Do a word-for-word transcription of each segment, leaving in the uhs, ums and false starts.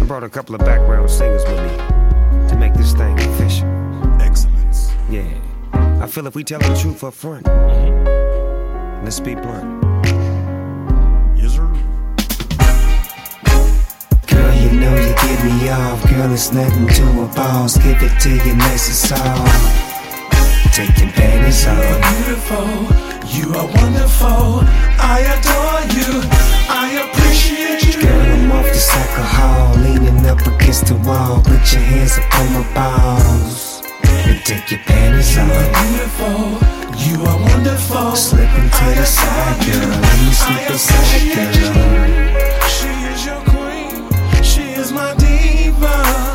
brought a couple of background singers with me to make this thing official. Excellence. Yeah. I feel if we tell the truth up front, mm-hmm. let's be blunt. Yes, sir. Girl, you know you get me off. Girl, it's nothing to a boss. Give it to you nice and soft. Take your panties off. You are beautiful, you are wonderful. I adore you, I appreciate you. Girl, I'm off this alcohol, leaning up against the wall. Put your hands up on my balls and take your panties You off. are beautiful, you are wonderful. Slip into I the side, adore girl. you, Let me I slip inside, appreciate you. girl. She is your queen, she is my diva.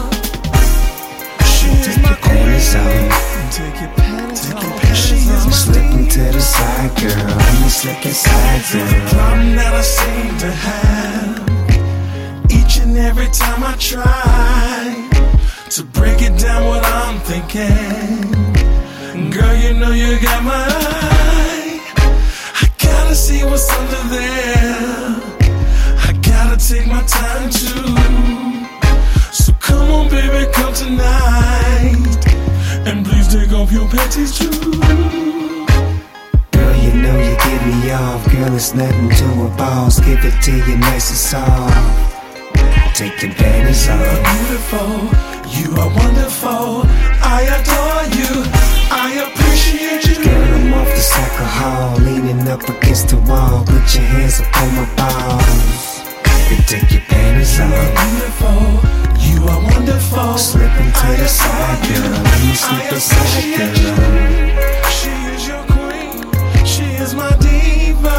She is Take my your panties queen. off. Take your panties off. She is my Slip diva. into the side, girl. Let me slip inside, This is a girl. problem that I seem to have each and every time I try to break it down what I'm thinking. Girl, you know you got my eye. I gotta see what's under there. I gotta take my time too. So come on, baby, come tonight. And please take off your panties too. Girl, you know you get me off. Girl, it's nothing to a boss. Give it to you nice and soft. Take your panties You are off. beautiful, you are wonderful. I adore you, I appreciate you. Girl, I'm off this alcohol, leaning up against the wall. Put your hands up on my balls and take your panties You are off. beautiful, you are wonderful. Slip into I the side, adore girl. you, Let me I slip inside, appreciate you. girl. She is your queen, she is my diva.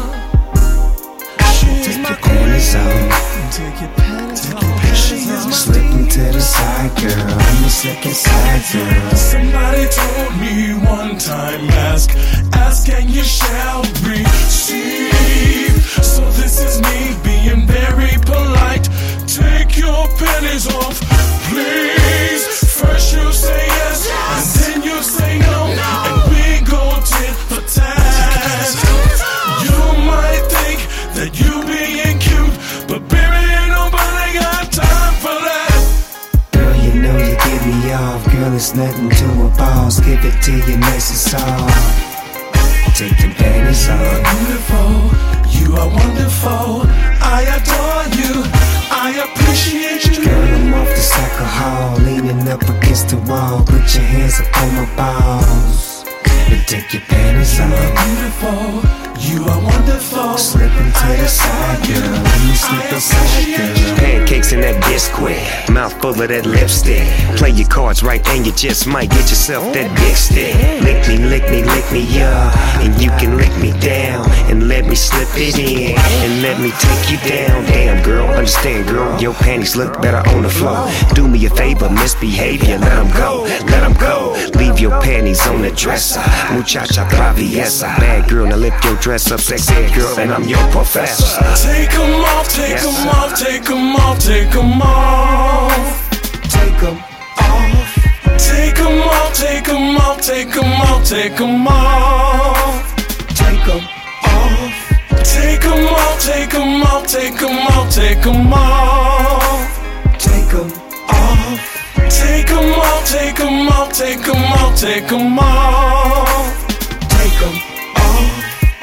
She is Take my your panties queen. off. Take your panties off. She is my Slip into the side, girl. Let me slip inside, girl. Somebody told me one time, ask, ask and you shall receive. So this is me being very polite. Take your panties off, please. First you say yes, and then you say no, and we go tit for tat. You might think that you being cute, but baby, ain't nobody got time for that. Girl, you know you get me off. Girl, it's nothing to a boss. Give it to you nice and soft. Take your panties You are off. beautiful, you are wonderful. I adore you, I appreciate you. Girl, I'm off this alcohol, leaning up against the wall. Put your hands up on my balls and take your panties You are off. beautiful, you are wonderful. Slip into I the side, adore girl. you, Let me slip I inside, appreciate girl. Pancakes in that biscuit, mouth full of that lipstick. Play your cards right and you just might get yourself that big stick. Lick me, lick me, lick me up, and you can lick me down and let me slip it in and let me take you down. Damn girl, understand girl, your panties look better on the floor. Do me a favor, misbehavior, let them go, let them go. Leave your panties on the dresser, muchacha traviesa. Bad girl, now lift your dress up, sexy girl, and I'm your professor. Take 'em off, take Yes, 'em sir. off, take 'em off, take 'em off. Take 'em off. Take 'em off, take 'em off, take 'em off, take 'em off. Take 'em off. Take 'em off, take 'em off, take 'em off, take 'em off. Take 'em off. Take 'em off, take 'em off, take 'em off, take 'em off. Take 'em off.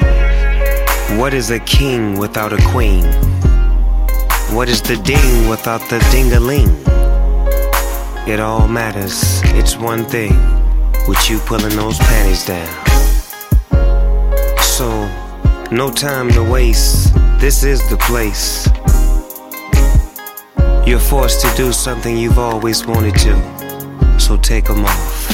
What is a king without a queen? What is the ding without the ding-a-ling? It all matters, it's one thing, with you pulling those panties down. So, no time to waste, this is the place. You're forced to do something you've always wanted to, so take 'em off.